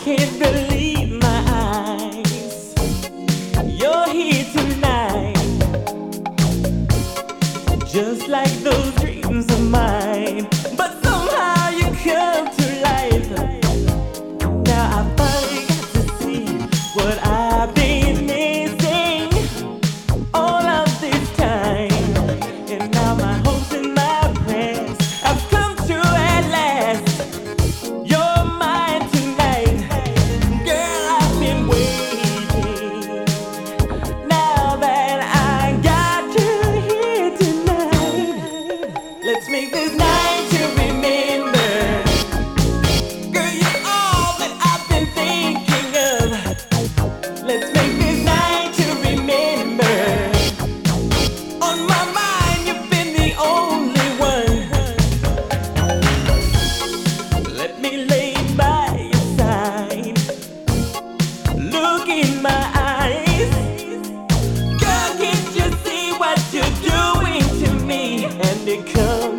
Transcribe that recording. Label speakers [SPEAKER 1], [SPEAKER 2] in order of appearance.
[SPEAKER 1] can't believe my eyes. You're here tonight, just like those dreams of mine. But somehow you come to life. Now I finally got to see what I've been missing all of this time. And now my hopes and my prayers have come true at last. You're mine tonight, girl. I've been waiting. Now that I got you here tonight, let's make this night to remember. Girl, you're all that I've been thinking of. Let's make this night to remember. On my mind, you've been the only one. Let me lay by your side. Look in my eyes. Girl, can't you see what you're doing to me? And it comes